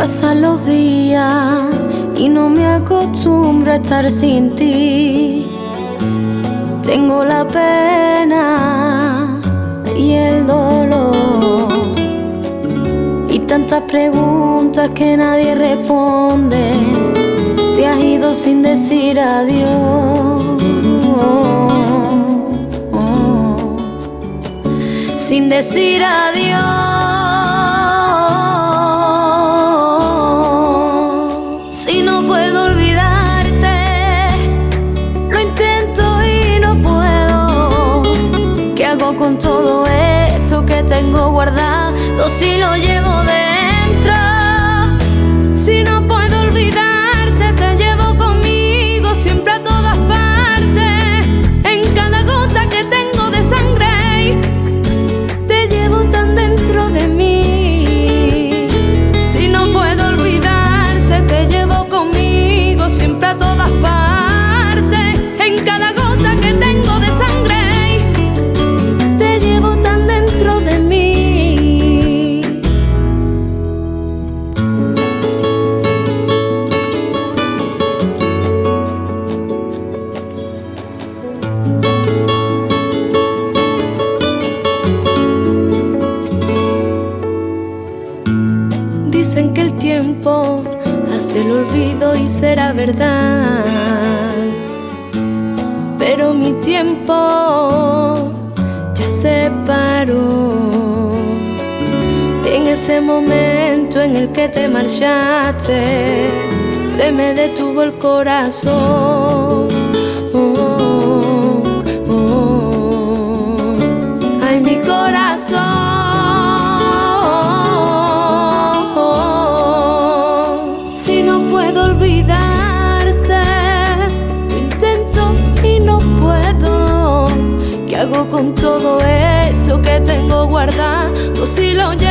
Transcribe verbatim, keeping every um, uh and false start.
Pasan los días y no me acostumbro a estar sin ti. Tengo la pena y el dolor y tantas preguntas que nadie responde. Te has ido sin decir adiós, sin decir adiós. Si no puedo olvidarte, lo intento y no puedo. ¿Qué hago con todo esto que tengo guardado si lo llevo dentro? Si no puedo olvidarte, te llevo conmigo siempre a todas partes. En cada gota que tengo de sangre, te llevo tan dentro de mí. Si no puedo olvidarte, te llevo conmigo siempre a todas partes. En cada gota que tengo de sangre, te llevo tan dentro de mí. Dicen que el tiempo hace el olvido y será verdad, pero mi tiempo ya se paró. En ese momento en el que te marchaste, se me detuvo el corazón. Oh, oh, oh. Ay, mi corazón. Si no puedo olvidarte, lo intento y no puedo. ¿Qué hago con todo esto que tengo guardado si lo llevo